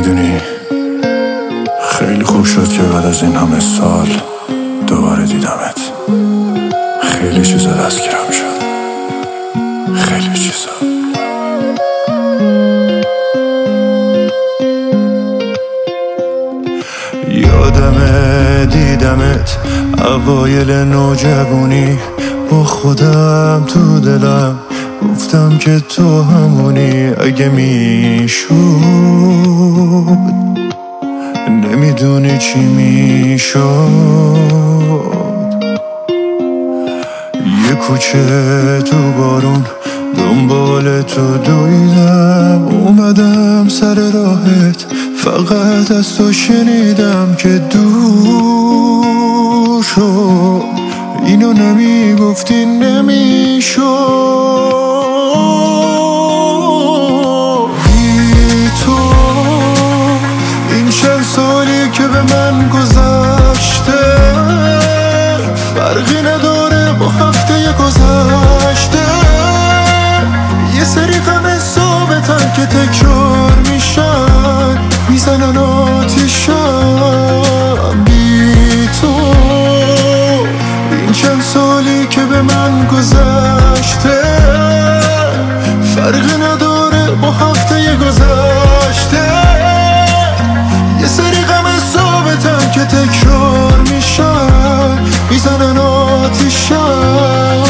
میدونی خیلی خوب شد که بعد از این همه سال دوباره دیدمت. خیلی چیزا دستگیرم شد، خیلی چیزا. یادمه دیدمت اوایل نوجوانی، با خودم تو دلم گفتم که تو همونی. اگه میشد نمیدونی چی میشد. یه کوچه تو بارون دنبال تو دویدم، اومدم سر راهت، فقط از تو شنیدم که دور شو. اینو نمیگفتی نمیشد. بی تو این چند سالی که به من گذشته فرقی نداره با هفته گذشته. یه سری غم ثابتن که تکرار میشن، میزنن آتیشم. بی تو این چند سالی که به من گذشته فرقی نداره با هفته گذشته. یه سری غم ثابتن که تکرار میشن، میزنن آتیشم.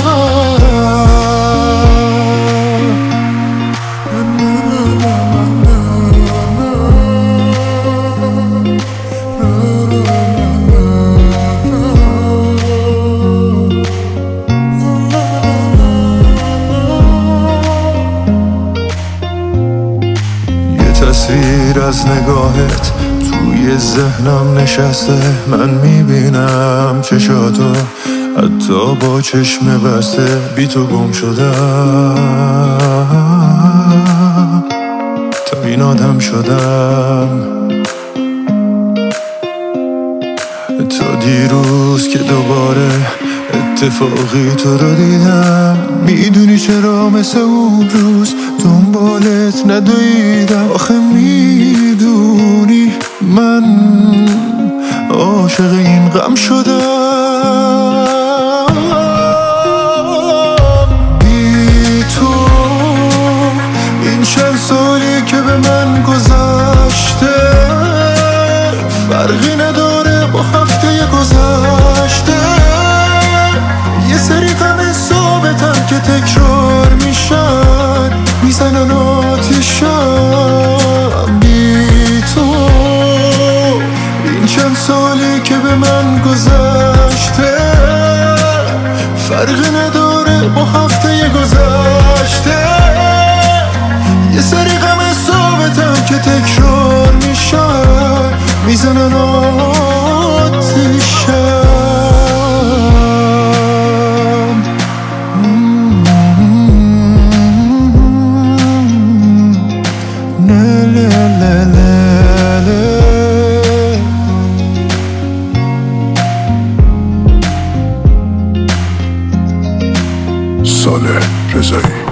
تصویر از نگاهت توی ذهنم نشسته، من میبینم چشاتو حتی با چشم بسته. بی تو گم شدم، تا این آدم شدم. تا دیروز که دوباره اتفاقی تو رو دیدم، میدونی چرا مثل اون روز دنبالت ندویدم. آخه میدونی من عاشق این غم شدم. بی تو این چند سالی که به من گذشته فرقی نداره با هفته گذشته. یه سری غم ثابتن که تکرار میشن، میزنن آتیشم. بی تو این چند سالی که به من گذشته فرقی نداره با هفته گذشته. یه سری غم ثابتن که تکرار میشن، میزنن آتیشم. صالح رضایی.